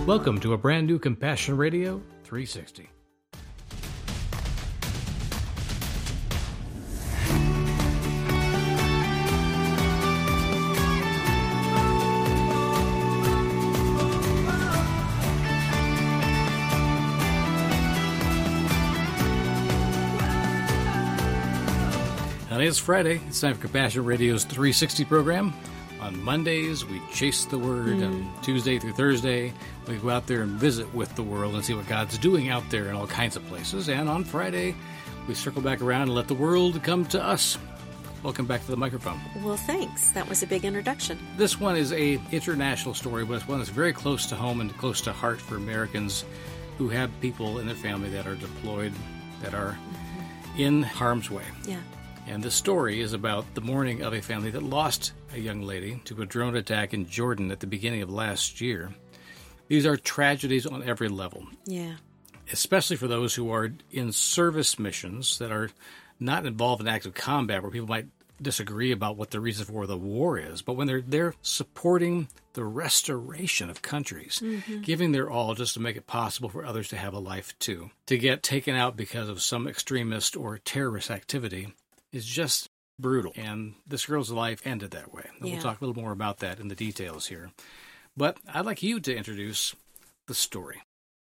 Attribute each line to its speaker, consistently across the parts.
Speaker 1: Welcome to a brand new Compassion Radio 360. Today is Friday. It's time for Compassion Radio's 360 program. On Mondays, we chase the Word. On Tuesday through Thursday, we go out there and visit with the world and see what God's doing out there in all kinds of places. And on Friday, we circle back around and let the world come to us. Welcome back to the microphone.
Speaker 2: Well, thanks. That was a big introduction.
Speaker 1: This one is a international story, but it's one that's very close to home and close to heart for Americans who have people in their family that are deployed, that are in harm's way.
Speaker 2: Yeah.
Speaker 1: And the story is about the mourning of a family that lost a young lady to a drone attack in Jordan at the beginning of last year. These are tragedies on every level.
Speaker 2: Yeah.
Speaker 1: Especially for those who are in service missions that are not involved in active combat, where people might disagree about what the reason for the war is. But when they're supporting the restoration of countries, giving their all just to make it possible for others to have a life too, to get taken out because of some extremist or terrorist activity, is just brutal. And this girl's life ended that way. And we'll talk a little more about that in the details here. But I'd like you to introduce the story.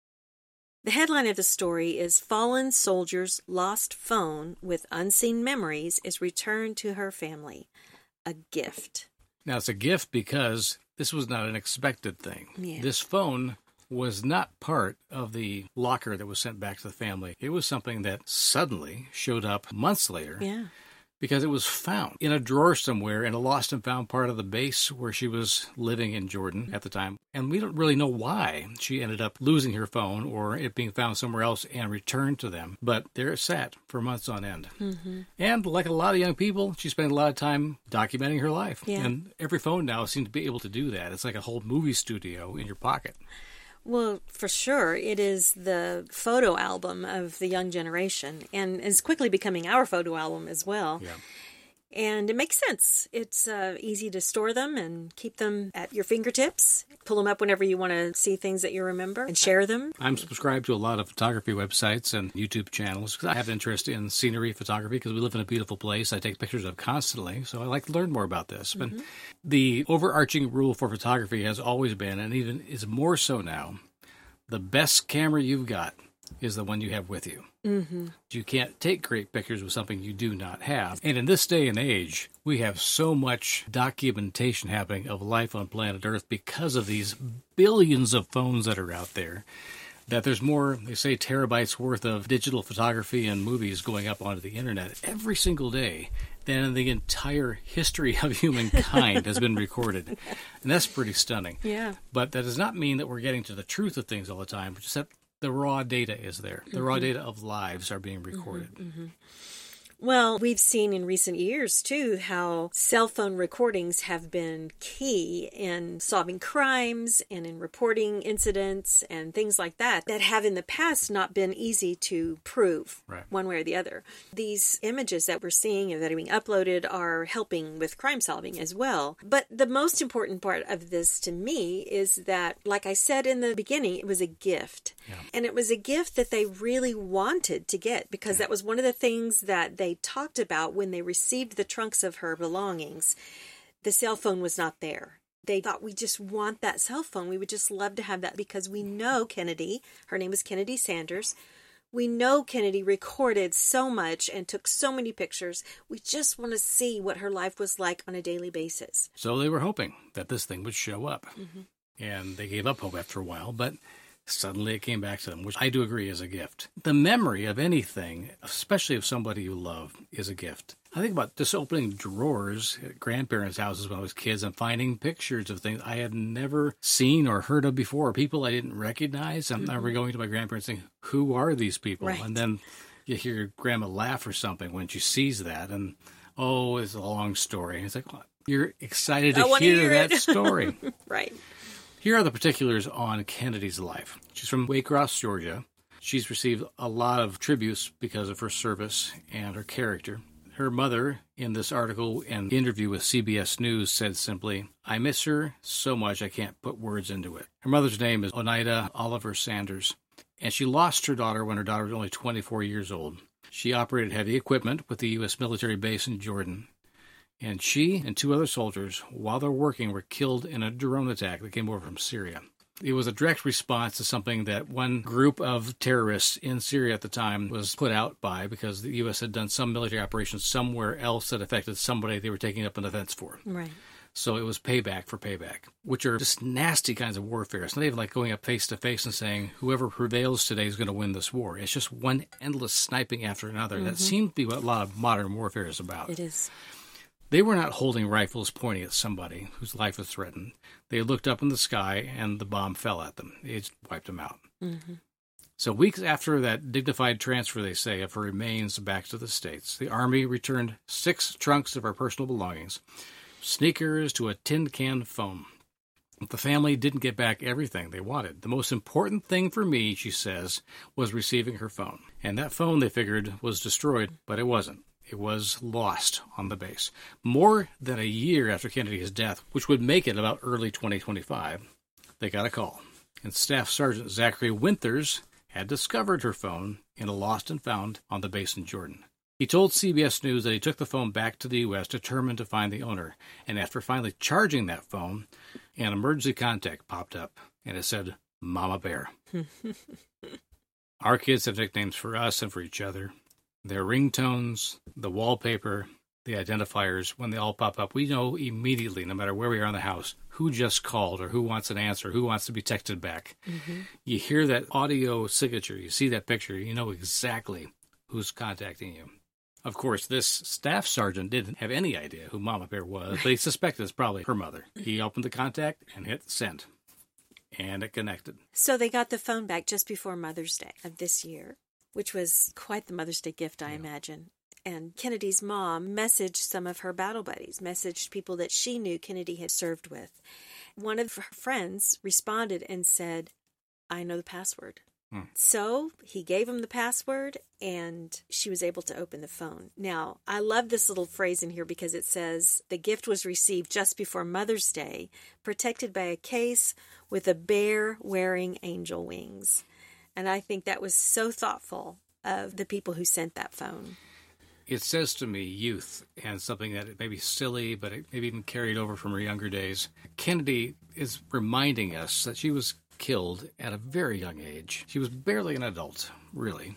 Speaker 2: The headline of the story is Fallen Soldier's Lost Phone with Unseen Memories is Returned to Her Family. A gift.
Speaker 1: Now, it's a gift because this was not an expected thing.
Speaker 2: Yeah.
Speaker 1: This phone was not part of the locker that was sent back to the family. It was something that suddenly showed up months later.
Speaker 2: Yeah.
Speaker 1: Because it was found in a drawer somewhere in a lost and found part of the base where she was living in Jordan at the time. And we don't really know why she ended up losing her phone or it being found somewhere else and returned to them. But there it sat for months on end. And like a lot of young people, she spent a lot of time documenting her life.
Speaker 2: Yeah.
Speaker 1: And every phone now seems to be able to do that. It's like a whole movie studio in your pocket.
Speaker 2: Well, for sure, it is the photo album of the young generation and is quickly becoming our photo album as well.
Speaker 1: Yeah.
Speaker 2: And it makes sense. It's easy to store them and keep them at your fingertips. Pull them up whenever you want to see things that you remember and share them.
Speaker 1: I'm subscribed to a lot of photography websites and YouTube channels because I have an interest in scenery photography because we live in a beautiful place I take pictures of constantly. So I like to learn more about this. But the overarching rule for photography has always been, and even is more so now, the best camera you've got is the one you have with you. You can't take great pictures with something you do not have. And in this day and age, we have so much documentation happening of life on planet Earth because of these billions of phones that are out there, that there's more, they say, terabytes worth of digital photography and movies going up onto the internet every single day than the entire history of humankind has been recorded. And that's pretty stunning.
Speaker 2: Yeah.
Speaker 1: But that does not mean that we're getting to the truth of things all the time, just that the raw data is there. The raw data of lives are being recorded.
Speaker 2: Well, we've seen in recent years, too, how cell phone recordings have been key in solving crimes and in reporting incidents and things like that have in the past not been easy to prove one way or the other. These images that we're seeing and that are being uploaded are helping with crime solving as well. But the most important part of this to me is that, like I said in the beginning, it was a gift. Yeah. And it was a gift that they really wanted to get because that was one of the things that they talked about when they received the trunks of her belongings. The cell phone was not there. They thought, we just want that cell phone. We would just love to have that because we know Kennedy, her name was Kennedy Sanders. We know Kennedy recorded so much and took so many pictures. We just want to see what her life was like on a daily basis.
Speaker 1: So they were hoping that this thing would show up. And they gave up hope after a while, but suddenly it came back to them, which I do agree is a gift. The memory of anything, especially of somebody you love, is a gift. I think about just opening drawers at grandparents' houses when I was kids and finding pictures of things I had never seen or heard of before, people I didn't recognize. I remember going to my grandparents saying, who are these people?
Speaker 2: Right.
Speaker 1: And then you hear your grandma laugh or something when she sees that. And, oh, it's a long story. And it's like, well, you're excited to hear that story.
Speaker 2: Right.
Speaker 1: Here are the particulars on Kennedy's life. She's from Waycross, Georgia. She's received a lot of tributes because of her service and her character. Her mother, in this article and interview with CBS News, said simply, "I miss her so much I can't put words into it." Her mother's name is Oneida Oliver Sanders, and she lost her daughter when her daughter was only 24 years old. She operated heavy equipment with the U.S. military base in Jordan, and she and 2 other soldiers, while they were working, were killed in a drone attack that came over from Syria. It was a direct response to something that one group of terrorists in Syria at the time was put out by, because the U.S. had done some military operations somewhere else that affected somebody they were taking up an offense for.
Speaker 2: Right.
Speaker 1: So it was payback for payback, which are just nasty kinds of warfare. It's not even like going up face to face and saying, whoever prevails today is going to win this war. It's just one endless sniping after another. That seems to be what a lot of modern warfare is about.
Speaker 2: It is.
Speaker 1: They were not holding rifles pointing at somebody whose life was threatened. They looked up in the sky, and the bomb fell at them. It wiped them out. Mm-hmm. So weeks after that dignified transfer, they say, of her remains back to the States, the Army returned 6 trunks of her personal belongings, sneakers to a tin can phone. The family didn't get back everything they wanted. The most important thing for me, she says, was receiving her phone. And that phone, they figured, was destroyed, but it wasn't. It was lost on the base. More than a year after Kennedy's death, which would make it about early 2025, they got a call. And Staff Sergeant Zachary Winters had discovered her phone in a lost and found on the base in Jordan. He told CBS News that he took the phone back to the U.S. determined to find the owner. And after finally charging that phone, an emergency contact popped up, and it said, Mama Bear. Our kids have nicknames for us and for each other. Their ringtones, the wallpaper, the identifiers, when they all pop up, we know immediately, no matter where we are in the house, who just called or who wants an answer, who wants to be texted back. Mm-hmm. You hear that audio signature, you see that picture, you know exactly who's contacting you. Of course, this staff sergeant didn't have any idea who Mama Bear was, but he suspected it's probably her mother. He opened the contact and hit send, and it connected.
Speaker 2: So they got the phone back just before Mother's Day of this year, which was quite the Mother's Day gift, I imagine. And Kennedy's mom messaged some of her battle buddies, messaged people that she knew Kennedy had served with. One of her friends responded and said, I know the password. So he gave him the password, and she was able to open the phone. Now, I love this little phrase in here because it says, the gift was received just before Mother's Day, protected by a case with a bear wearing angel wings. And I think that was so thoughtful of the people who sent that phone.
Speaker 1: It says to me youth, and something that it may be silly, but it maybe even carried over from her younger days. Kennedy is reminding us that she was killed at a very young age. She was barely an adult, really.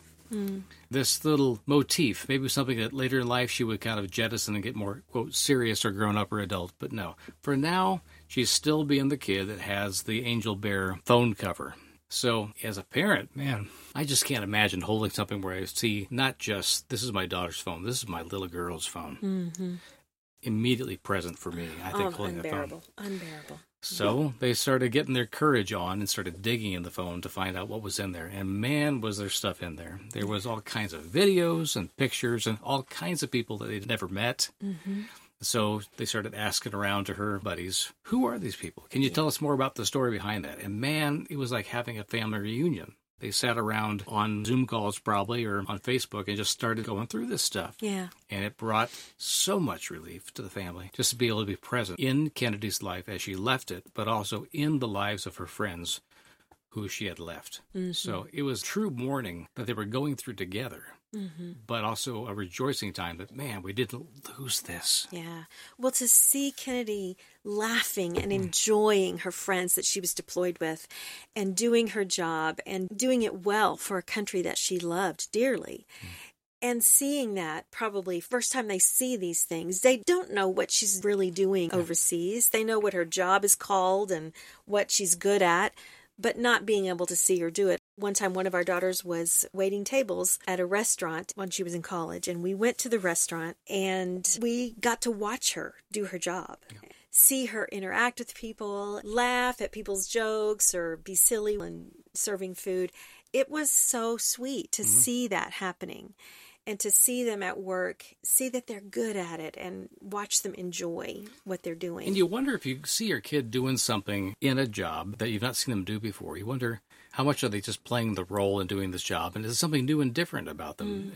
Speaker 1: This little motif, maybe something that later in life she would kind of jettison and get more, quote, serious or grown up or adult. But no, for now, she's still being the kid that has the angel bear phone cover. So as a parent, man, I just can't imagine holding something where I see not just, this is my daughter's phone, this is my little girl's phone. Mm-hmm. Immediately present for me, I think, holding the phone. Unbearable. So they started getting their courage on and started digging in the phone to find out what was in there. And man, was there stuff in there. There was all kinds of videos and pictures and all kinds of people that they'd never met. Mm-hmm. So they started asking around to her buddies, who are these people? Can you tell us more about the story behind that? And man, it was like having a family reunion. They sat around on Zoom calls probably or on Facebook and just started going through this stuff. Yeah. And it brought so much relief to the family just to be able to be present in Kennedy's life as she left it, but also in the lives of her friends who she had left. Mm-hmm. So it was true mourning that they were going through together. Mm-hmm. But also a rejoicing time that, man, we didn't lose this.
Speaker 2: Yeah. Well, to see Kennedy laughing and enjoying her friends that she was deployed with and doing her job and doing it well for a country that she loved dearly. And seeing that, probably first time they see these things, they don't know what she's really doing overseas. They know what her job is called and what she's good at, but not being able to see her do it. One time, one of our daughters was waiting tables at a restaurant when she was in college, and we went to the restaurant, and we got to watch her do her job. Yeah. See her interact with people, laugh at people's jokes, or be silly when serving food. It was so sweet to see that happening. And to see them at work, see that they're good at it, and watch them enjoy what they're doing.
Speaker 1: And you wonder if you see your kid doing something in a job that you've not seen them do before. You wonder how much are they just playing the role and doing this job, and is there something new and different about them?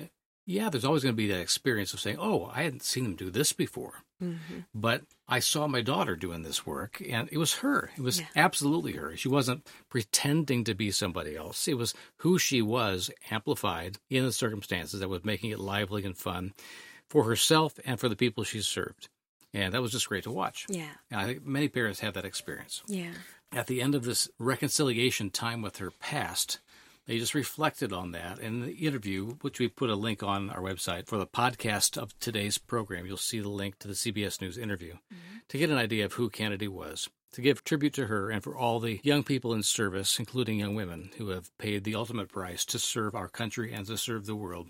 Speaker 1: yeah, there's always going to be that experience of saying, oh, I hadn't seen him do this before. Mm-hmm. But I saw my daughter doing this work, and it was her. It was absolutely her. She wasn't pretending to be somebody else. It was who she was, amplified in the circumstances that was making it lively and fun for herself and for the people she served. And that was just great to watch.
Speaker 2: Yeah.
Speaker 1: And I think many parents have that experience.
Speaker 2: Yeah.
Speaker 1: At the end of this reconciliation time with her past, they just reflected on that. In the interview, which we put a link on our website for the podcast of today's program, you'll see the link to the CBS News interview to get an idea of who Kennedy was, to give tribute to her and for all the young people in service, including young women, who have paid the ultimate price to serve our country and to serve the world.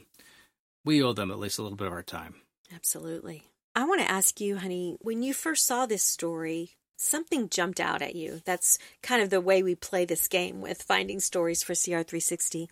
Speaker 1: We owe them at least a little bit of our time.
Speaker 2: Absolutely. I want to ask you, honey, when you first saw this story, something jumped out at you. That's kind of the way we play this game with finding stories for CR360.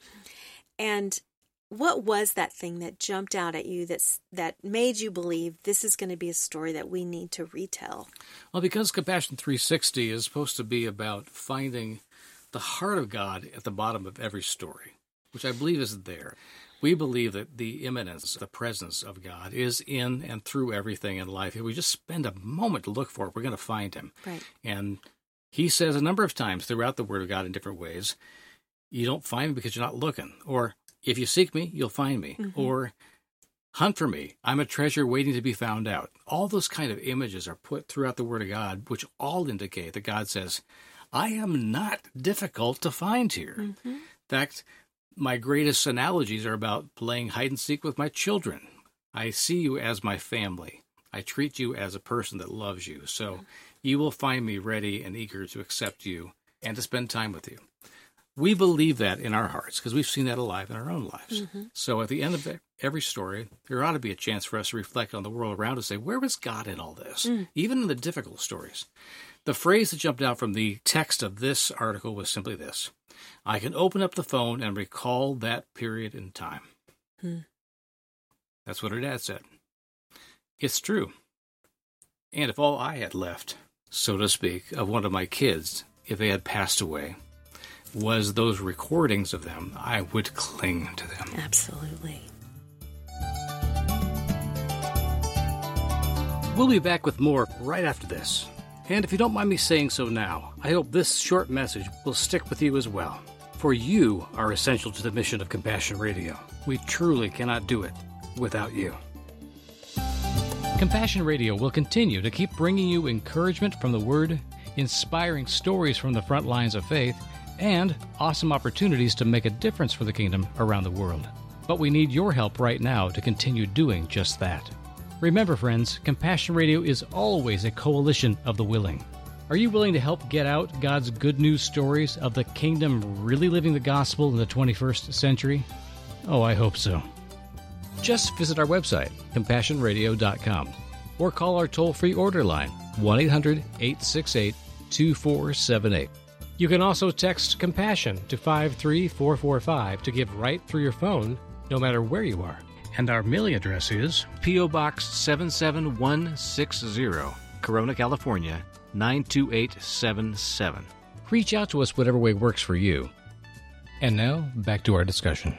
Speaker 2: And what was that thing that jumped out at you that made you believe this is going to be a story that we need to retell?
Speaker 1: Well, because Compassion 360 is supposed to be about finding the heart of God at the bottom of every story, which I believe is there. We believe that the immanence, the presence of God is in and through everything in life. If we just spend a moment to look for it, we're going to find him.
Speaker 2: Right.
Speaker 1: And he says a number of times throughout the Word of God in different ways, you don't find me because you're not looking. Or, if you seek me, you'll find me. Mm-hmm. Or, hunt for me. I'm a treasure waiting to be found out. All those kind of images are put throughout the Word of God, which all indicate that God says, I am not difficult to find here. Mm-hmm. In fact, my greatest analogies are about playing hide and seek with my children. I see you as my family. I treat you as a person that loves you. So you will find me ready and eager to accept you and to spend time with you. We believe that in our hearts because we've seen that alive in our own lives. Mm-hmm. So at the end of every story, there ought to be a chance for us to reflect on the world around us and say, where was God in all this? Even in the difficult stories. The phrase that jumped out from the text of this article was simply this: I can open up the phone and recall that period in time. That's what her dad said. It's true. And if all I had left, so to speak, of one of my kids, if they had passed away, was those recordings of them, I would cling to them.
Speaker 2: Absolutely.
Speaker 1: We'll be back with more right after this. And if you don't mind me saying so now, I hope this short message will stick with you as well. For you are essential to the mission of Compassion Radio. We truly cannot do it without you. Compassion Radio will continue to keep bringing you encouragement from the Word, inspiring stories from the front lines of faith, and awesome opportunities to make a difference for the kingdom around the world. But we need your help right now to continue doing just that. Remember, friends, Compassion Radio is always a coalition of the willing. Are you willing to help get out God's good news stories of the kingdom really living the gospel in the 21st century? Oh, I hope so. Just visit our website, CompassionRadio.com, or call our toll-free order line, 1-800-868-2478. You can also text Compassion to 53445 to give right through your phone, no matter where you are. And our mailing address is P.O. Box 77160, Corona, California, 92877. Reach out to us whatever way works for you. And now, back to our discussion.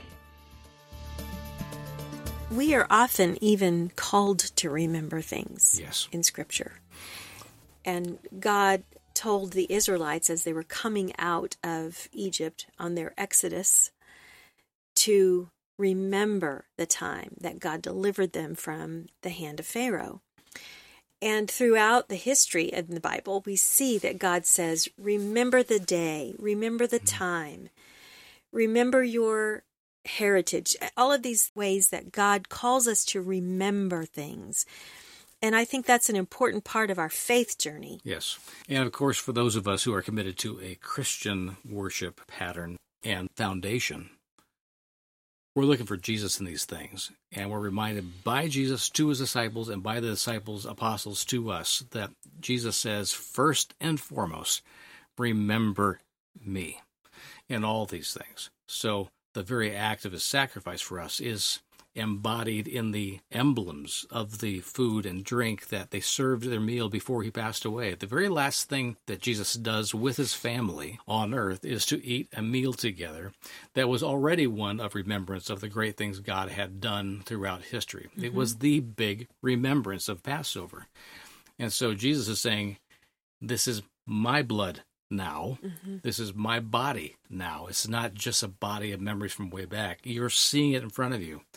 Speaker 2: We are often even called to remember things in Scripture. And God told the Israelites as they were coming out of Egypt on their exodus to remember the time that God delivered them from the hand of Pharaoh. And throughout the history of the Bible, we see that God says, remember the day, remember the time, remember your heritage, all of these ways that God calls us to remember things. And I think that's an important part of our faith journey.
Speaker 1: Yes. And of course, for those of us who are committed to a Christian worship pattern and foundation, we're looking for Jesus in these things, and we're reminded by Jesus to his disciples and by the disciples, apostles to us, that Jesus says, first and foremost, remember me in all these things. So the very act of his sacrifice for us is embodied in the emblems of the food and drink that they served their meal before he passed away. The very last thing that Jesus does with his family on earth is to eat a meal together that was already one of remembrance of the great things God had done throughout history. It was the big remembrance of Passover. And so Jesus is saying, this is my blood now. This is my body now. It's not just a body of memories from way back. You're seeing it in front of you.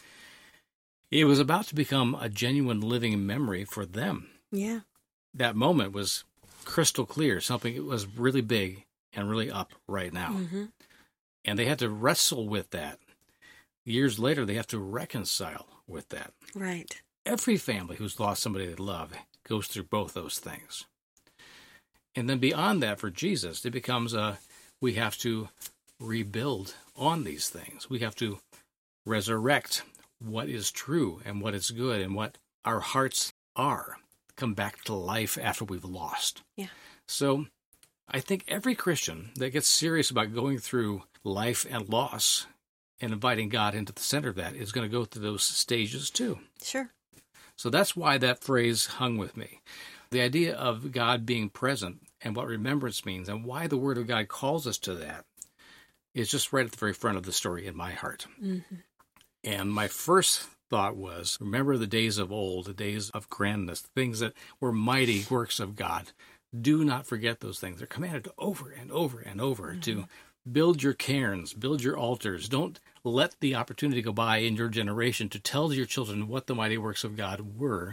Speaker 1: It was about to become a genuine living memory for them.
Speaker 2: Yeah.
Speaker 1: That moment was crystal clear, something that was really big and really up right now. And they had to wrestle with that. Years later, they have to reconcile with that.
Speaker 2: Right.
Speaker 1: Every family who's lost somebody they love goes through both those things. And then beyond that, for Jesus, it becomes we have to rebuild on these things. We have to resurrect what is true and what is good and what our hearts are, come back to life after we've lost.
Speaker 2: Yeah.
Speaker 1: So I think every Christian that gets serious about going through life and loss and inviting God into the center of that is going to go through those stages too.
Speaker 2: Sure.
Speaker 1: So that's why that phrase hung with me. The idea of God being present and what remembrance means and why the Word of God calls us to that is just right at the very front of the story in my heart. And my first thought was, remember the days of old, the days of grandness, things that were mighty works of God. Do not forget those things. They're commanded over and over and over to build your cairns, build your altars. Don't let the opportunity go by in your generation to tell your children what the mighty works of God were.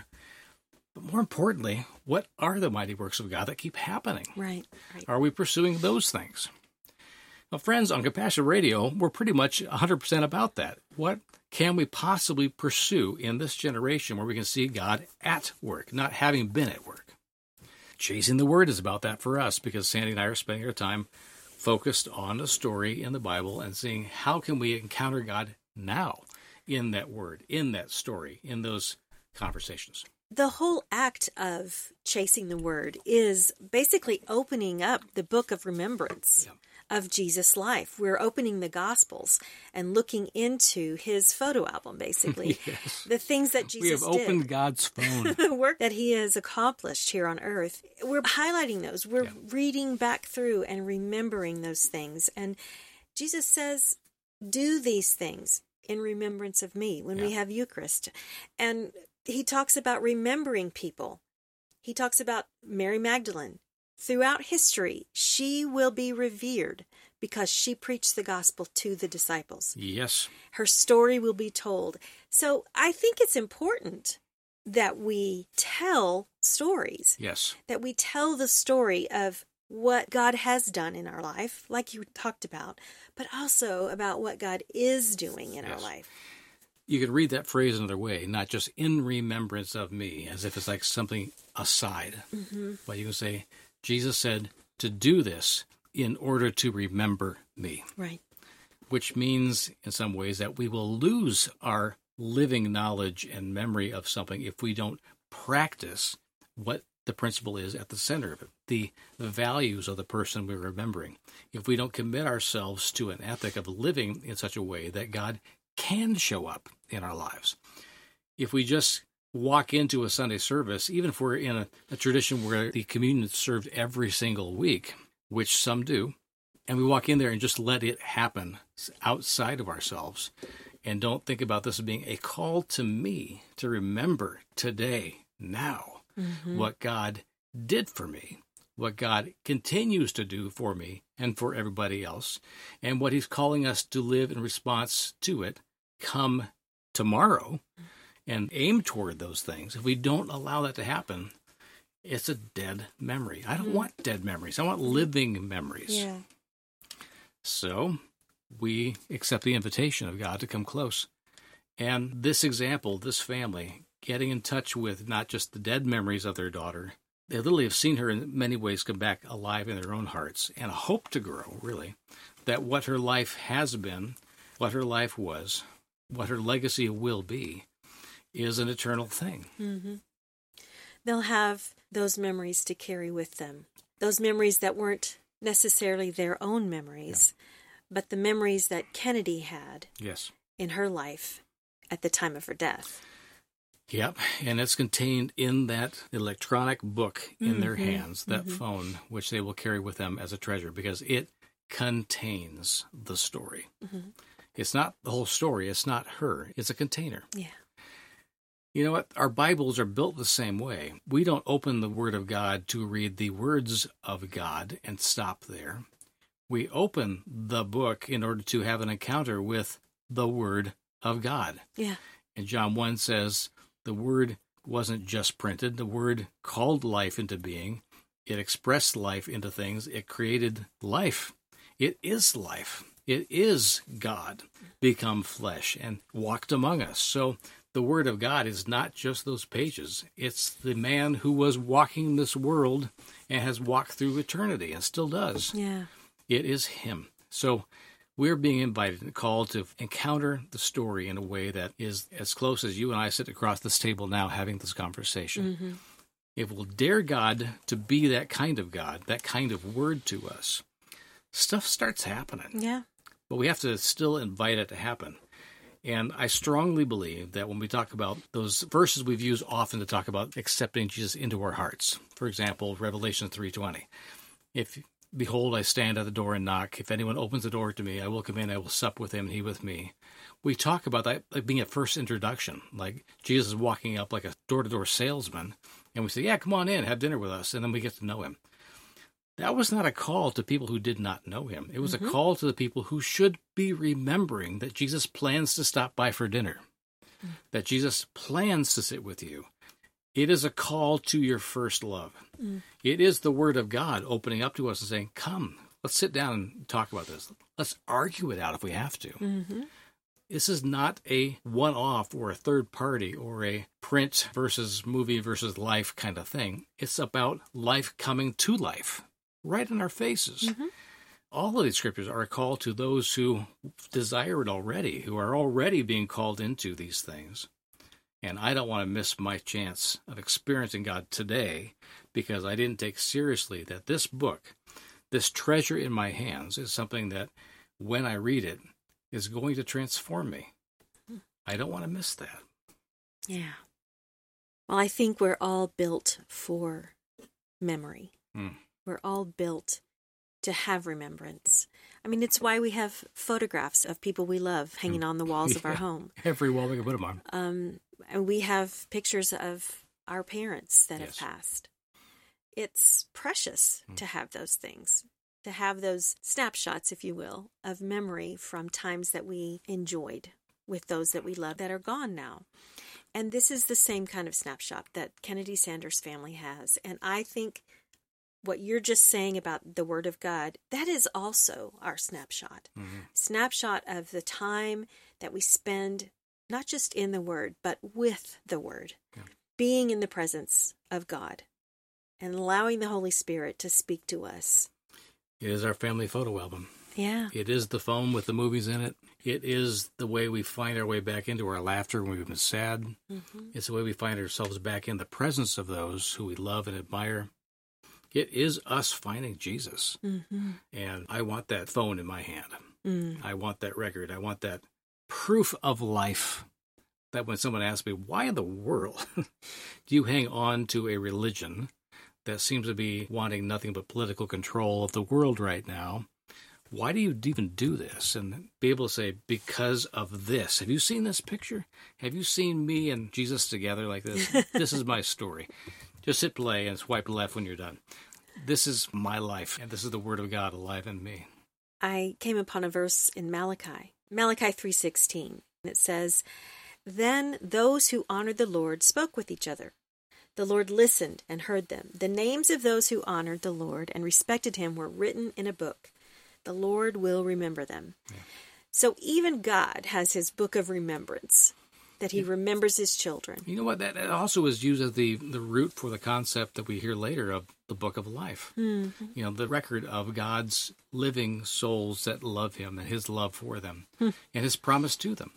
Speaker 1: But more importantly, what are the mighty works of God that keep happening?
Speaker 2: Right.
Speaker 1: Are we pursuing those things? Well, friends, on Compassion Radio, we're pretty much 100% about that. What can we possibly pursue in this generation where we can see God at work, not having been at work? Chasing the Word is about that for us because Sandy and I are spending our time focused on a story in the Bible and seeing how can we encounter God now in that Word, in that story, in those conversations.
Speaker 2: The whole act of chasing the Word is basically opening up the book of remembrance of Jesus' life. We're opening the Gospels and looking into his photo album, basically.
Speaker 1: Yes.
Speaker 2: The things that Jesus did.
Speaker 1: We have opened God's phone.
Speaker 2: The work that he has accomplished here on earth. We're highlighting those. We're reading back through and remembering those things. And Jesus says, do these things in remembrance of me when we have Eucharist. And he talks about remembering people. He talks about Mary Magdalene. Throughout history, she will be revered because she preached the gospel to the disciples.
Speaker 1: Yes.
Speaker 2: Her story will be told. So I think it's important that we tell stories.
Speaker 1: Yes.
Speaker 2: That we tell the story of what God has done in our life, like you talked about, but also about what God is doing in our life.
Speaker 1: You could read that phrase another way, not just in remembrance of me, as if it's like something aside. But you can say, Jesus said to do this in order to remember me.
Speaker 2: Right.
Speaker 1: Which means, in some ways, that we will lose our living knowledge and memory of something if we don't practice what the principle is at the center of it, the values of the person we're remembering. If we don't commit ourselves to an ethic of living in such a way that God can show up in our lives. If we just walk into a Sunday service, even if we're in a tradition where the communion is served every single week, which some do, and we walk in there and just let it happen outside of ourselves and don't think about this as being a call to me to remember today, now, what God did for me, what God continues to do for me and for everybody else, and what he's calling us to live in response to it come tomorrow and aim toward those things. If we don't allow that to happen, it's a dead memory. I don't want dead memories. I want living memories.
Speaker 2: Yeah.
Speaker 1: So we accept the invitation of God to come close. And this example, this family, getting in touch with not just the dead memories of their daughter, they literally have seen her in many ways come back alive in their own hearts and a hope to grow, really, that what her life has been, what her life was, what her legacy will be, is an eternal thing.
Speaker 2: They'll have those memories to carry with them. Those memories that weren't necessarily their own memories, but the memories that Kennedy had
Speaker 1: Yes.
Speaker 2: in her life at the time of her death.
Speaker 1: Yep, and it's contained in that electronic book in their hands, that phone, which they will carry with them as a treasure, because it contains the story. It's not the whole story. It's not her. It's a container.
Speaker 2: Yeah.
Speaker 1: You know what? Our Bibles are built the same way. We don't open the Word of God to read the words of God and stop there. We open the book in order to have an encounter with the Word of God.
Speaker 2: Yeah.
Speaker 1: And John 1 says, the Word wasn't just printed. The Word called life into being. It expressed life into things. It created life. It is life. It is God become flesh and walked among us. So the Word of God is not just those pages. It's the man who was walking this world and has walked through eternity and still does.
Speaker 2: Yeah.
Speaker 1: It is him. So we're being invited and called to encounter the story in a way that is as close as you and I sit across this table now having this conversation. If we'll dare God to be that kind of God, that kind of Word to us, stuff starts happening.
Speaker 2: Yeah.
Speaker 1: But we have to still invite it to happen. And I strongly believe that when we talk about those verses we've used often to talk about accepting Jesus into our hearts, for example, Revelation 3:20, if behold, I stand at the door and knock. If anyone opens the door to me, I will come in, I will sup with him, and he with me. We talk about that like being a first introduction, like Jesus is walking up like a door-to-door salesman, and we say, yeah, come on in, have dinner with us, and then we get to know him. That was not a call to people who did not know him. It was a call to the people who should be remembering that Jesus plans to stop by for dinner, that Jesus plans to sit with you. It is a call to your first love. It is the Word of God opening up to us and saying, come, let's sit down and talk about this. Let's argue it out if we have to. This is not a one-off or a third party or a print versus movie versus life kind of thing. It's about life coming to life right in our faces. All of these scriptures are a call to those who desire it already, who are already being called into these things. And I don't want to miss my chance of experiencing God today because I didn't take seriously that this book, this treasure in my hands, is something that when I read it is going to transform me. I don't want to miss that.
Speaker 2: Yeah. Well, I think we're all built for memory. We're all built to have remembrance. I mean, it's why we have photographs of people we love hanging on the walls of our home.
Speaker 1: Every wall we can put them on.
Speaker 2: And we have pictures of our parents that have passed. It's precious to have those things, to have those snapshots, if you will, of memory from times that we enjoyed with those that we love that are gone now. And this is the same kind of snapshot that Kennedy Sanders family has. And I think what you're just saying about the Word of God, that is also our snapshot. Snapshot of the time that we spend not just in the Word, but with the Word. Being in the presence of God and allowing the Holy Spirit to speak to us.
Speaker 1: It is our family photo album.
Speaker 2: Yeah.
Speaker 1: It is the phone with the movies in it. It is the way we find our way back into our laughter when we've been sad. It's the way we find ourselves back in the presence of those who we love and admire. It is us finding Jesus. And I want that phone in my hand. I want that record. I want that proof of life, that when someone asks me, why in the world do you hang on to a religion that seems to be wanting nothing but political control of the world right now? Why do you even do this? And be able to say, because of this. Have you seen this picture? Have you seen me and Jesus together like this? This is my story. Just hit play and swipe left when you're done. This is my life, and this is the Word of God alive in me.
Speaker 2: I came upon a verse in Malachi 3:16. It says, "Then those who honored the Lord spoke with each other. The Lord listened and heard them. The names of those who honored the Lord and respected him were written in a book. The Lord will remember them." So even God has his book of remembrance, that he remembers his children.
Speaker 1: You know what? That also is used as the root for the concept that we hear later of the book of life. You know, the record of God's living souls that love him and his love for them and his promise to them.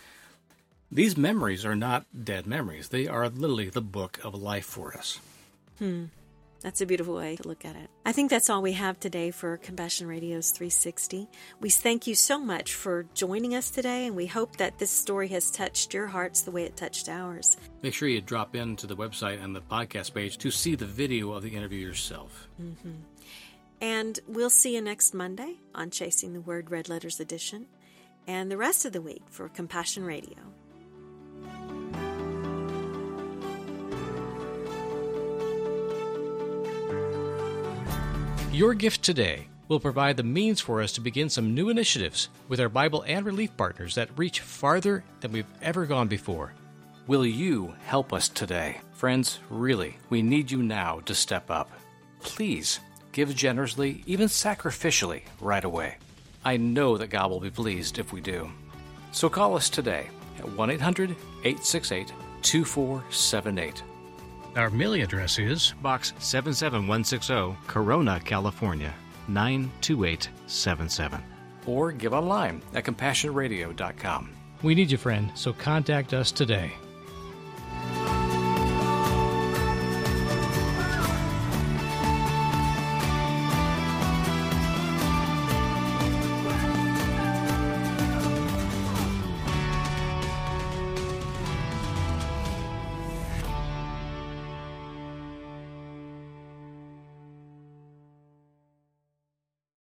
Speaker 1: These memories are not dead memories. They are literally the book of life for us.
Speaker 2: That's a beautiful way to look at it. I think that's all we have today for Compassion Radio's 360. We thank you so much for joining us today, and we hope that this story has touched your hearts the way it touched ours.
Speaker 1: Make sure you drop into the website and the podcast page to see the video of the interview yourself.
Speaker 2: Mm-hmm. And we'll see you next Monday on Chasing the Word Red Letters Edition, and the rest of the week for Compassion Radio.
Speaker 1: Your gift today will provide the means for us to begin some new initiatives with our Bible and Relief partners that reach farther than we've ever gone before. Will you help us today? Friends, really, we need you now to step up. Please give generously, even sacrificially, right away. I know that God will be pleased if we do. So call us today at 1-800-868-2478. Our mailing address is Box 77160, Corona, California, 92877. Or give online at CompassionRadio.com. We need you, friend, so contact us today.